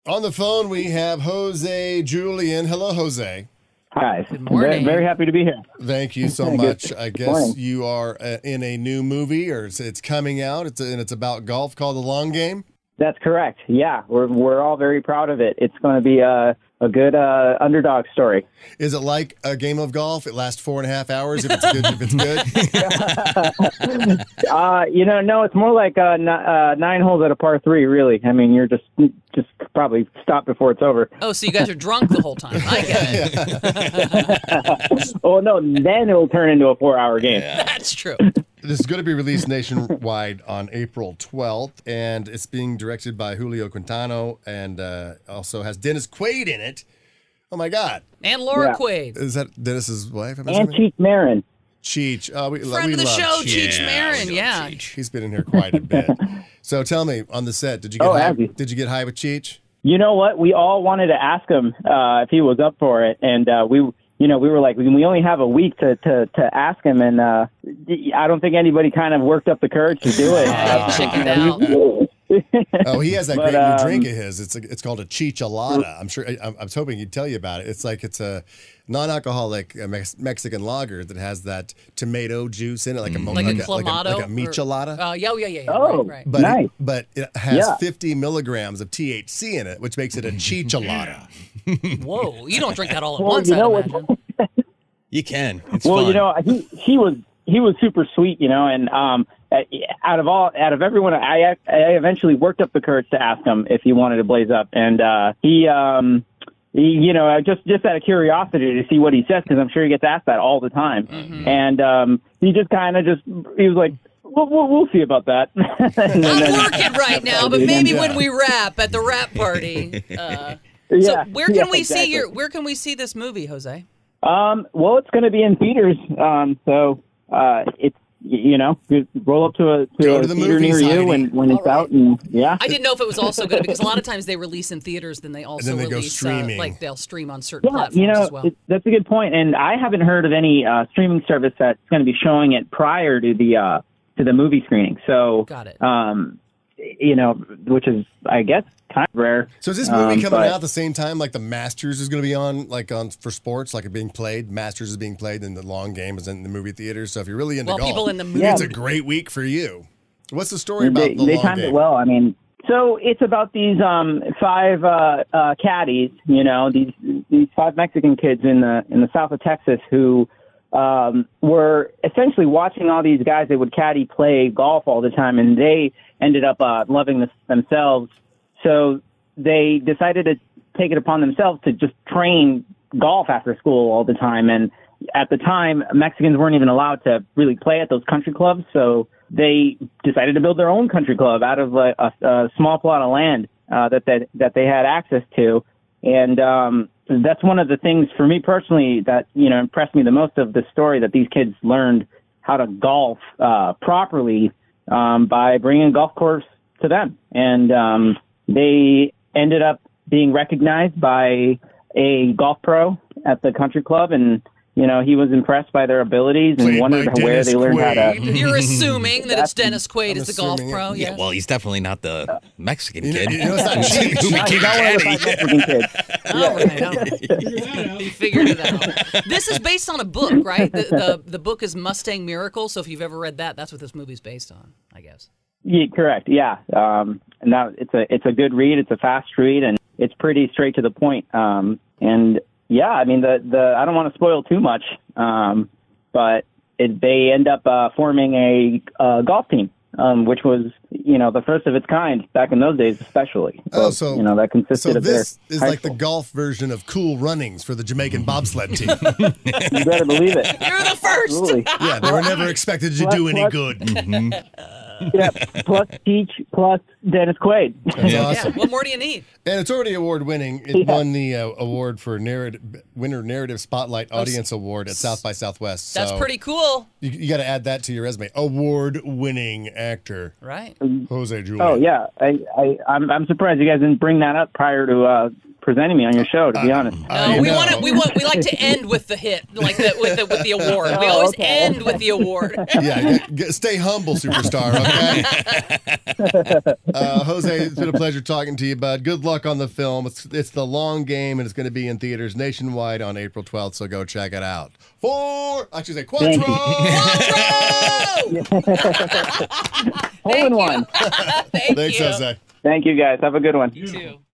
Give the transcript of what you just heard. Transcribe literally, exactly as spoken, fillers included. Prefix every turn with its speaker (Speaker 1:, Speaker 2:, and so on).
Speaker 1: On the phone, we have Jose Julian. Hello, Jose.
Speaker 2: Hi.
Speaker 3: Good morning.
Speaker 2: Very, very happy to be here.
Speaker 1: Thank you so
Speaker 2: Good-
Speaker 1: much.
Speaker 2: good
Speaker 1: I guess
Speaker 2: morning.
Speaker 1: you are uh, in a new movie, or it's, it's coming out, it's and it's about golf called The Long Game.
Speaker 2: That's correct. Yeah, we're we're all very proud of it. It's going to be a a good uh, underdog story.
Speaker 1: Is it like a game of golf? It lasts four and a half hours if it's good. If it's good.
Speaker 2: Uh, you know, no, it's more like uh, n- uh, nine holes at a par three. Really, I mean, you're just just probably stop before it's over.
Speaker 3: Oh, so you guys are drunk the whole time. I get it.
Speaker 2: Oh no, then it'll turn into a four-hour game.
Speaker 3: That's true.
Speaker 1: This is going to be released nationwide on April twelfth, and it's being directed by Julio Quintano, and uh, also has Dennis Quaid in it. Oh my God!
Speaker 3: And Laura
Speaker 2: Yeah.
Speaker 3: Quaid.
Speaker 1: Is that Dennis's wife? I'm
Speaker 2: And
Speaker 1: assuming?
Speaker 2: Cheech Marin.
Speaker 1: Cheech. Oh, we,
Speaker 3: Friend
Speaker 1: we
Speaker 3: of the
Speaker 1: love
Speaker 3: show,
Speaker 1: Cheech.
Speaker 3: Cheech Marin. Yeah.
Speaker 1: He's been in here quite a bit. So tell me, on the set, did you get
Speaker 2: Oh,
Speaker 1: high?
Speaker 2: have you?
Speaker 1: Did you get high with Cheech?
Speaker 2: You know what? We all wanted to ask him uh, if he was up for it, and uh, we, you know, we were like, we only have a week to to, to ask him, and uh, I don't think anybody kind of worked up the courage to do it.
Speaker 3: Uh, chickened out.
Speaker 1: Oh, he has that
Speaker 2: But,
Speaker 1: great new
Speaker 2: um,
Speaker 1: drink of his. It's a, it's called a Chicholata. I'm sure. I, I was hoping he'd tell you about it. It's like it's a non-alcoholic uh, Mex- Mexican lager that has that tomato juice in it, like a mo-
Speaker 3: Like a
Speaker 1: like, a, like, a,
Speaker 3: clamato?
Speaker 1: like a michelada.
Speaker 3: Uh, yeah, yeah, yeah, yeah.
Speaker 2: Oh.
Speaker 3: Right, right.
Speaker 1: but
Speaker 2: nice.
Speaker 1: it, but it has
Speaker 2: Yeah.
Speaker 1: fifty milligrams of T H C in it, which makes it a Chicholata.
Speaker 3: Whoa, you don't drink that all at
Speaker 2: Well,
Speaker 3: once,
Speaker 2: you
Speaker 3: I'd
Speaker 2: know what?
Speaker 3: imagine.
Speaker 4: You can. It's
Speaker 2: Well,
Speaker 4: fun.
Speaker 2: you know, he he was he was super sweet, you know, and um, out of all out of everyone, I I eventually worked up the courage to ask him if he wanted to blaze up, and uh, he um. He, you know, just just out of curiosity to see what he says, because I'm sure he gets asked that all the time.
Speaker 3: Mm-hmm.
Speaker 2: And um, he just kind of just he was like, "We'll, we'll, we'll see about that." And
Speaker 3: I'm
Speaker 2: then-
Speaker 3: working right now, but maybe when we rap at the rap party. Uh, so
Speaker 2: Yeah,
Speaker 3: where can
Speaker 2: yeah,
Speaker 3: we
Speaker 2: exactly.
Speaker 3: see your? Where can we see this movie, Jose?
Speaker 2: Um, well, it's going to be in theaters, um, so uh, it's you know, you roll up to a to
Speaker 1: Go
Speaker 2: a
Speaker 1: to the
Speaker 2: theater
Speaker 1: movies,
Speaker 2: near you
Speaker 1: Heidi.
Speaker 2: when, when it's
Speaker 3: All right.
Speaker 2: out, and yeah.
Speaker 3: I didn't know if it was also good because a lot of times they release in theaters, then they also
Speaker 1: then they go
Speaker 3: release
Speaker 1: streaming.
Speaker 3: Uh, like they'll stream on certain
Speaker 2: Yeah,
Speaker 3: platforms
Speaker 2: you know,
Speaker 3: as well.
Speaker 2: it, that's a good point, and I haven't heard of any uh, streaming service that's going to be showing it prior to the uh, to the movie screening. So,
Speaker 3: Got it.
Speaker 2: Um, you know, which is, I guess, kind of rare.
Speaker 1: So is this movie
Speaker 2: Um,
Speaker 1: coming
Speaker 2: but-
Speaker 1: out at the same time? Like the Masters is going to be on, like on for sports, like it being played. Masters is being played, and the Long Game is in the movie theaters. So if you're really into
Speaker 3: Well,
Speaker 1: golf,
Speaker 3: people in the movie.
Speaker 2: Yeah.
Speaker 1: it's a great week for you. What's the story about
Speaker 2: They,
Speaker 1: the
Speaker 2: they
Speaker 1: Long
Speaker 2: timed
Speaker 1: Game?
Speaker 2: it well. I mean, so it's about these um, five uh, uh, caddies, you know, these these five Mexican kids in the in the south of Texas who um, were essentially watching all these guys they would caddy play golf all the time, and they ended up uh, loving this themselves. So they decided to take it upon themselves to just train golf after school all the time. And at the time, Mexicans weren't even allowed to really play at those country clubs, so they decided to build their own country club out of a, a, a small plot of land uh, that, that that they had access to. And um, that's one of the things for me personally that, you know, impressed me the most of the story, that these kids learned how to golf uh, properly um, by bringing a golf course to them. And um, they ended up being recognized by a golf pro at the country club, and you know, he was impressed by their abilities and
Speaker 1: Played
Speaker 2: wondered
Speaker 1: by
Speaker 2: where
Speaker 1: Dennis
Speaker 2: they learned how to.
Speaker 1: Quaid.
Speaker 3: You're assuming that it's Dennis Quaid
Speaker 1: I'm
Speaker 3: as the golf
Speaker 1: assuming it.
Speaker 3: pro.
Speaker 4: yeah,
Speaker 3: Yeah.
Speaker 4: well, he's definitely not the Mexican
Speaker 1: You know-
Speaker 4: kid.
Speaker 1: you know, it's not cheap.
Speaker 4: Who
Speaker 2: Not-
Speaker 4: became
Speaker 2: not one of the
Speaker 4: caddy.
Speaker 2: five Mexican kids.
Speaker 3: All right, all right. You figured it out. This is based on a book, right? The, the the book is Mustang Miracle. So if you've ever read that, that's what this movie's based on, I guess.
Speaker 2: Yeah, correct. Yeah, um, and that it's a it's a good read. It's a fast read, and it's pretty straight to the point. Um, and yeah, I mean the the I don't want to spoil too much, um, but it, they end up uh, forming a uh, golf team, um, which was you know the first of its kind back in those days, especially.
Speaker 1: Oh, so
Speaker 2: you know that consisted
Speaker 1: So
Speaker 2: of
Speaker 1: this
Speaker 2: their
Speaker 1: is
Speaker 2: high
Speaker 1: like the
Speaker 2: school.
Speaker 1: golf version of Cool Runnings for the Jamaican bobsled team.
Speaker 2: You better believe it.
Speaker 3: You're the first.
Speaker 2: Absolutely.
Speaker 1: Yeah, they were never expected to do any
Speaker 2: Plus-
Speaker 1: good.
Speaker 2: Yeah, plus Teach, plus Dennis Quaid.
Speaker 1: That's
Speaker 3: Yeah.
Speaker 1: awesome.
Speaker 3: What more do you need?
Speaker 1: And it's already award winning. It
Speaker 2: Yeah.
Speaker 1: won the uh, award for narrative winner narrative spotlight audience award at South by Southwest.
Speaker 3: That's
Speaker 1: so
Speaker 3: pretty cool,
Speaker 1: You, you got to add that to your resume. Award winning actor
Speaker 3: right?
Speaker 1: Jose Julian.
Speaker 2: Oh yeah, I, I I'm I'm surprised you guys didn't bring that up prior to uh presenting me on your show. To be honest.
Speaker 1: I
Speaker 3: No, we
Speaker 1: know.
Speaker 3: want to. We want. We like to end with the hit, like the with the with the award. We
Speaker 2: Oh,
Speaker 3: always
Speaker 2: okay.
Speaker 3: end with the award.
Speaker 1: Yeah, get, get, stay humble, superstar, okay? uh, Jose, it's been a pleasure talking to you, bud. Good luck on the film. It's, it's The Long Game, and it's going to be in theaters nationwide on April twelfth, so go check it out. Four, I should say Quattro!
Speaker 2: Thank Hole in one.
Speaker 3: Thank
Speaker 1: Thanks,
Speaker 3: you.
Speaker 1: Jose.
Speaker 2: Thank you, guys. Have a good one.
Speaker 3: You too.